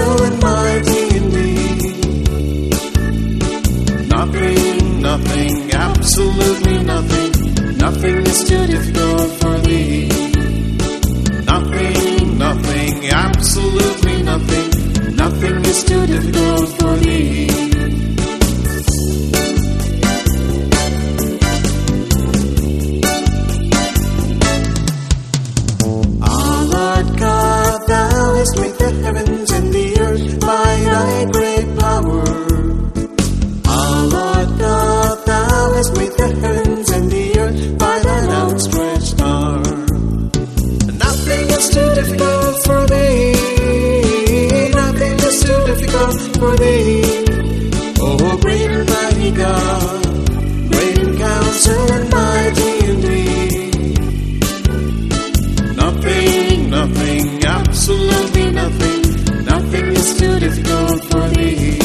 counsel and mighty indeed. Nothing, absolutely nothing, nothing is too difficult for thee. Nothing, absolutely nothing, nothing is too difficult for thee. Make the heavens and the earth by thy great power. Our Lord God, thou hast made the heavens and the earth by thine outstretched arm. Nothing is too difficult for thee. Nothing is too difficult for thee. Oh, great and mighty God, great in counsel and mighty indeed. Nothing, absolutely nothing is too difficult for thee.